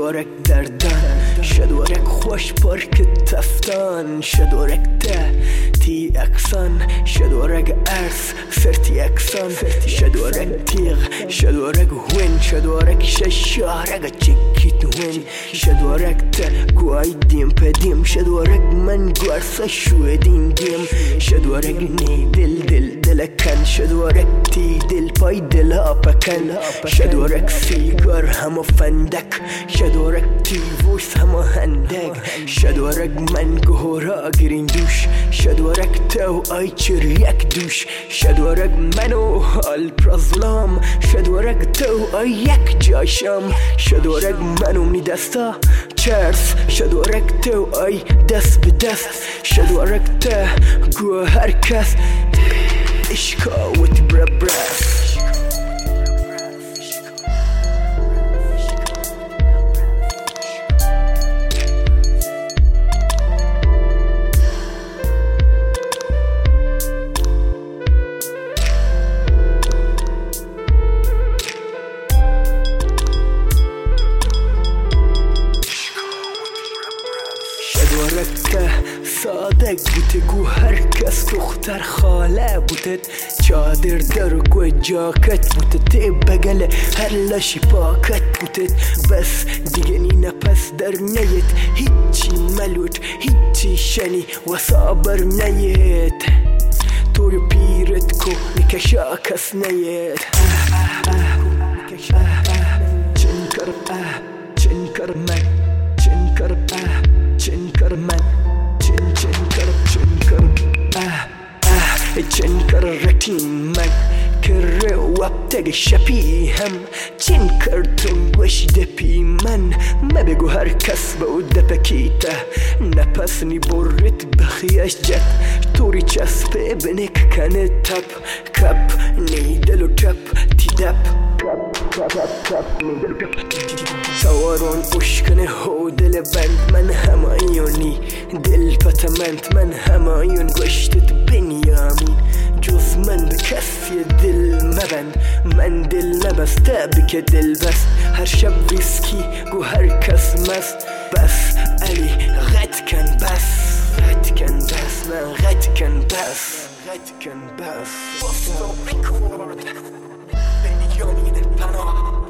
شدوارک دردان شدوارک خوش پارک تفتان شدوارک تی اکسان شدوارک ارس سرتی اکسان شدوارک تیغ شدوارک هون شدوارک ششارک چکیت هون شدوارک گوای دیم پدیم شدوارک من گوارسا شودین دیم شدوارک نی دل دلکن شدوارک تی دل پای دل آپکن شدوارک سیگار همو فندک شدوارک تی ووس همو هندگ شدوارک من گهورا گرین دوش شدوارک تو آی چریک دوش شدوارک منو حال پرازلام شدوارک تو آی یک جاشم شدوارک منو منی دستا چرس شدوارک تو آی دست به دست شدوارک تا گو هر کس اشکا و تی برس شدوارک صادق بوده گو هر کس دختر خاله بوده چادر در گو جاکت بوده تی بگل هر لاشی پاکت بوده بس دیگه نی نپس در نیت هیچی ملوت هیچی شنی و صابر نیت توی پیرت کو نکشا کس نیت چنکر من چنکر من چنکر رتین من کر وقتگ شپی هم چنکر تنگوش دپی من ما بگو هر کس با او دپکیته نپس نی برت بخیش جت توری چسبه بنک کنه تپ کپ نی دلو تپ تی دپ سوارون اشکنه هو دل بند من همایونی دل پتمنت من همایون گشتت بنیامین جز من به کسی دل مبند من دل نبسته بکه دل بست هر شب ویسکی گو هر کس مست بس علی غد کن بس غد کن بس من غد کن بس غد کن بس بنیامین پناه